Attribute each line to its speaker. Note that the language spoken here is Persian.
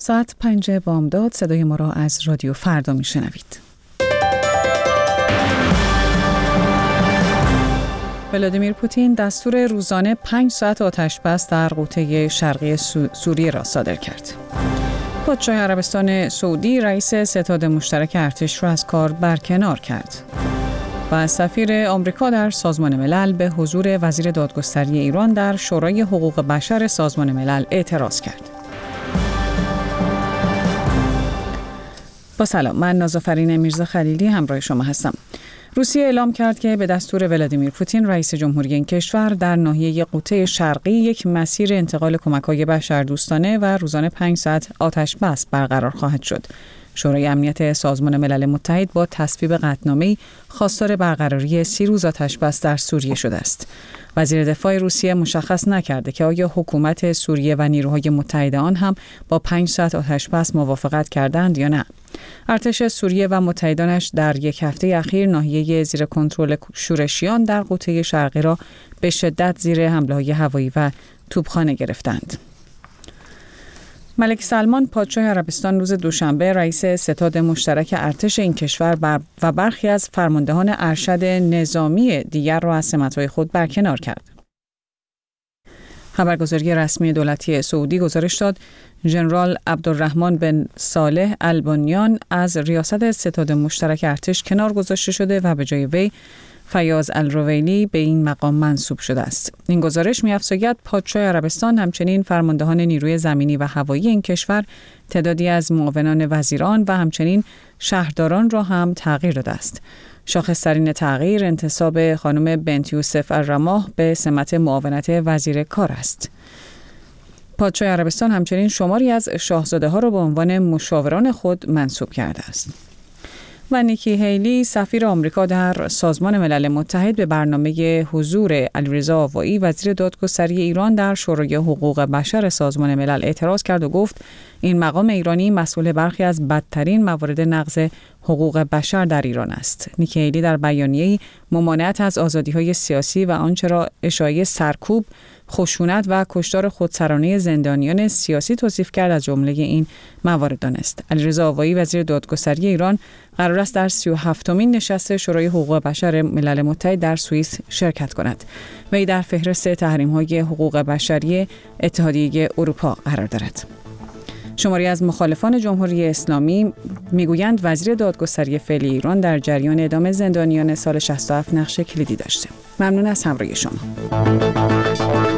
Speaker 1: ساعت 5 بامداد صدای ما را از رادیو فردا میشنوید. ولادیمیر پوتین دستور روزانه 5 ساعت آتش‌بس در قوطه شرقی سوریه را صادر کرد. پادشاه عربستان سعودی رئیس ستاد مشترک ارتش را از کار برکنار کرد. و سفیر آمریکا در سازمان ملل به حضور وزیر دادگستری ایران در شورای حقوق بشر سازمان ملل اعتراض کرد. با سلام، من نازافرین میرزا خلیلی همراه شما هستم. روسیه اعلام کرد که به دستور ولادیمیر پوتین رئیس جمهوری این کشور در ناحیه قوطه شرقی یک مسیر انتقال کمک‌های بشردوستانه و روزانه 5 ساعت آتش‌بس برقرار خواهد شد. شورای امنیت سازمان ملل متحد با تصویب قطعنامه‌ای خواستار برقراری 30 روز آتش‌بس در سوریه شده است. وزیر دفاع روسیه مشخص نکرده که آیا حکومت سوریه و نیروهای متحد آن هم با 5 ساعت آتش‌بس موافقت کردند یا نه. ارتش سوریه و متحدانش در یک هفته اخیر ناحیه زیر کنترل شورشیان در قوطه شرقی را به شدت زیر حمله‌های هوایی و توپخانه گرفتند. ملک سلمان پادشاه عربستان روز دوشنبه رئیس ستاد مشترک ارتش این کشور و برخی از فرماندهان ارشد نظامی دیگر را از سمت‌های خود برکنار کرد. خبرگزاری رسمی دولتی سعودی گزارش داد ژنرال عبدالرحمن بن صالح البنیان از ریاست ستاد مشترک ارتش کنار گذاشته شده و به جای وی فیاض الرویلی به این مقام منصوب شده است. این گزارش می‌افزاید پادشاه عربستان همچنین فرماندهان نیروی زمینی و هوایی این کشور تعدادی از معاونان وزیران و همچنین شهرداران را هم تغییر داده است. شاخص‌ترین تغییر انتصاب خانم بنت یوسف الرماح به سمت معاونت وزیر کار است. پادشاه عربستان همچنین شماری از شاهزاده‌ها را به عنوان مشاوران خود منصوب کرده است. و نیکی هیلی سفیر آمریکا در سازمان ملل متحد به برنامه حضور علیرضا آوایی وزیر دادگستری ایران در شورای حقوق بشر سازمان ملل اعتراض کرد و گفت این مقام ایرانی مسئول برخی از بدترین موارد نقض حقوق بشر در ایران است. نیکی هیلی در بیانیه‌ای ممانعت از آزادی‌های سیاسی و آنچه را اشاعه سرکوب، خشونت و کشتار خودسرانه زندانیان سیاسی توصیف کرد از جمله این موارد دانست. علیرضا آوایی وزیر دادگستری ایران قرار است در 37مین نشست شورای حقوق بشر ملل متحد در سوئیس شرکت کند. وی در فهرست تحریم‌های حقوق بشری اتحادیه اروپا قرار دارد. شماری از مخالفان جمهوری اسلامی میگویند وزیر دادگستری فعلی ایران در جریان اعدام زندانیان سال 67 نقش کلیدی داشته. ممنون از همراهی شما.